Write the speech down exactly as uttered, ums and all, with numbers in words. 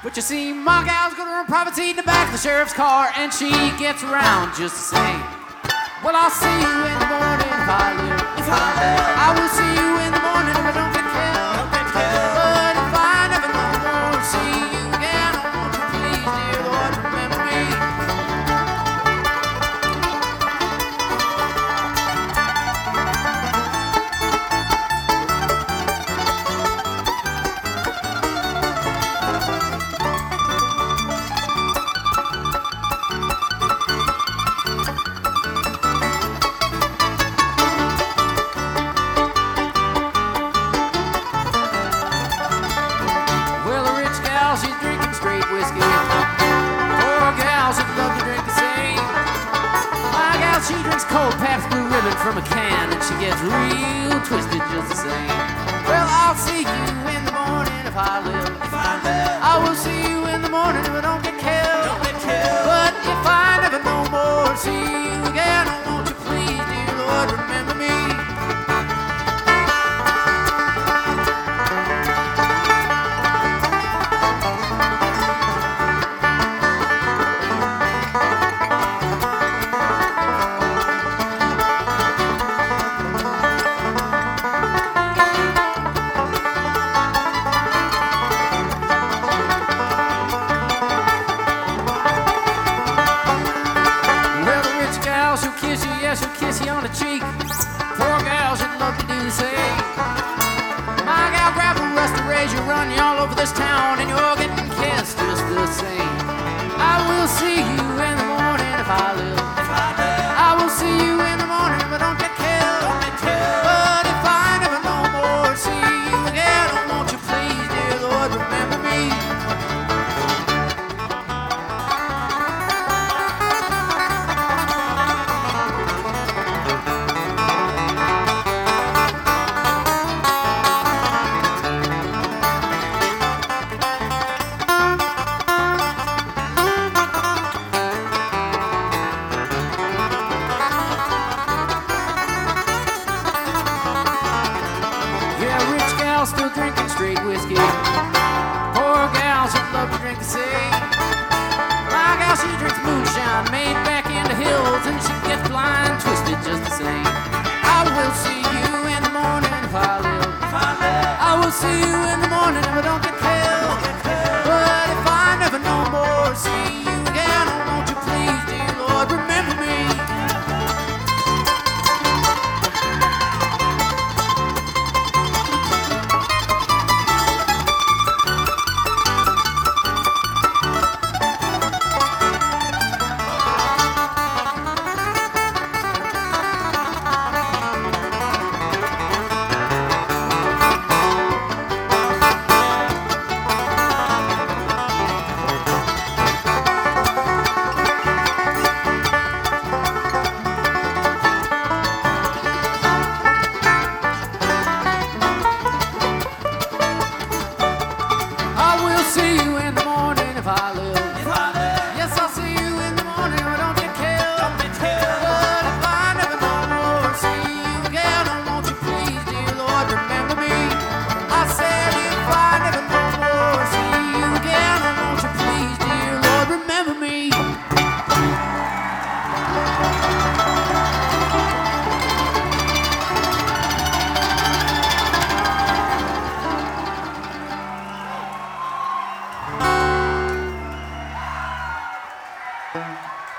But you see, my gal's gonna run private seat in the back of the sheriff's car, and she gets around just the same. Well, I'll see you in the morning if I live. If I live, I will see you in the morning if I don't get killed. Don't get killed. But if I never no more see you again, oh, won't you please, dear Lord, remember me? She's drinking straight whiskey. Poor gals that love to drink the same. My gal, she drinks cold Pabst Blue Ribbon from a can, and she gets real twisted just the same. Well, I'll see you in the morning if I live. If I live, I will see you in the morning if I don't get killed. Don't get killed. But if I never no more see you again, oh, won't you please, dear Lord, remember me? She'll kiss you, yeah, she'll kiss you on the cheek. Poor gal, she'd love to do the same. My gal, grab a rusty razor, run you all over this town, and you're getting kissed just the same. I will see you in the morning if I live. If I live, I will see you in the morning if I don't get killed. Don't get killed. But if I never no more see you again, oh, won't you please, dear Lord, remember me? Still drinking straight whiskey. Poor gal, she'd love to drink the same. My gal, she drinks moonshine made back in the hills, and she gets blind twisted just the same. I will see you in the morning if I live. If I live, I will see you in the morning if I don't get killed. But if I never no more see you again, oh, won't you please, dear Lord, remember me? See you in the morning if I live. If I live. Yes, I'll see you in the morning if I don't get killed. Don't get killed. But if I never no more see you again, oh, won't you please, dear Lord, remember me? I said if I never no more see you again, oh, won't you please, dear Lord, remember me? Thank you.